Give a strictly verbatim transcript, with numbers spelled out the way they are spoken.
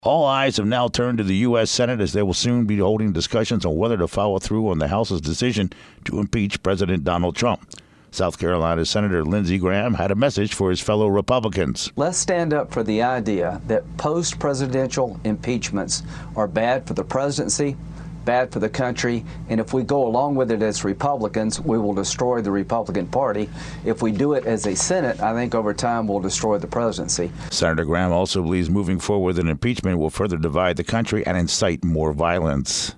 All eyes have now turned to the U S. Senate as they will soon be holding discussions on whether to follow through on the House's decision to impeach President Donald Trump. South Carolina Senator Lindsey Graham had a message for his fellow Republicans. Let's stand up for the idea that post-presidential impeachments are bad for the presidency, bad for the country, and if we go along with it as Republicans, we will destroy the Republican Party. If we do it as a Senate, I think over time we'll destroy the presidency. Senator Graham also believes moving forward with an impeachment will further divide the country and incite more violence.